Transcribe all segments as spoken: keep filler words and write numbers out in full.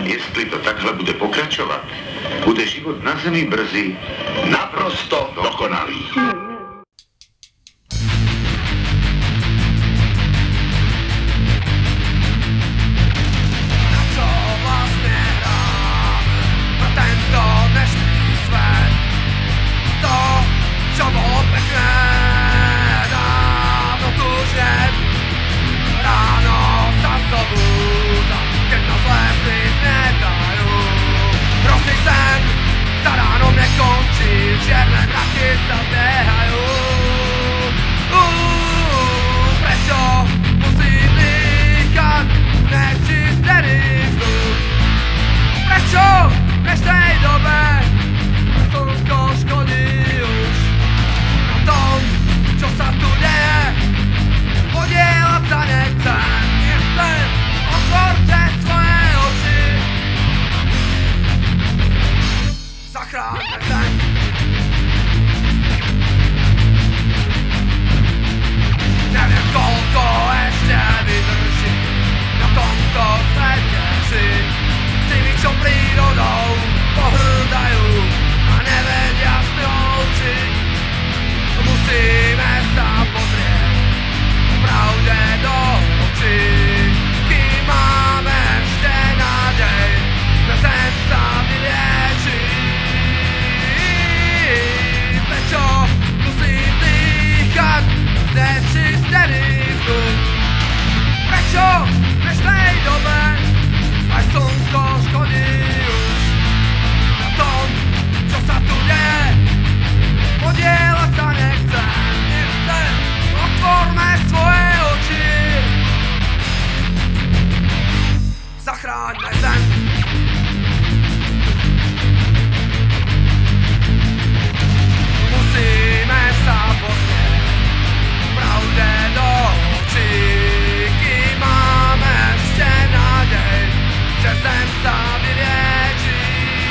jestli to takhle bude pokračovat, bude život na Zemi brzy naprosto dokonalý. Čierne mraky sa zbiehajú. Uuu, prečo musím dýchať nečistený vzduch? Prečo v dnešnej dobe slnko škodí už na tom, čo sa tu deje? Podielať sa nechcem, nechcem, otvorte svoje oči. Zachráňme zem. Neviem, koľko ešte vydrží na tomto svete žiť s tými, čo prírodou pohrdajú a nevedia s ňou žiť. Musíme sa pozrieť pravde do očí, kým máme ešte nádej, že zem sa vylieči. Prečo musím dýchať nečistený vzduch? Prečo v dnešnej dobe aj slnko škodí už na tom, čo sa tu deje? Podielať sa nechcem, nechcem, otvorme svoje oči. Zachráňme zem. Musíme sa pozrieť pravde do očí, kým máme ešte nádej, že zem sa vylieči.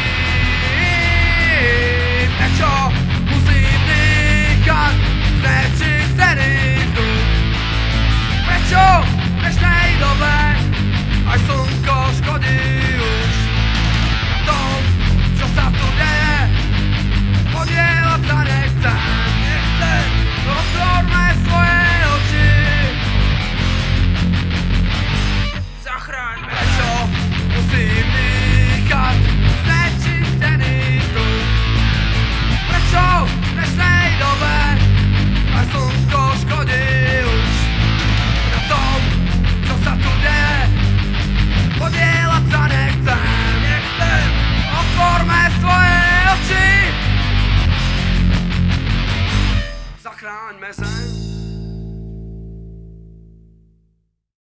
Prečo musím dýchať nečistený vzduch? Prečo v dnešnej dobe aj slnko škodí už na tom, čo sa tu deje? Podielať sa nechcem, nechcem, otvorme svoje oči. Zachráňme. Prečo musím dýchať nečistený vzduch? Prečo v dnešnej dobe aj slnko škodí už na tom, čo sa tu deje? Podielať sa nechcem, nechcem, otvorme svoje oči. Zachráňme zem.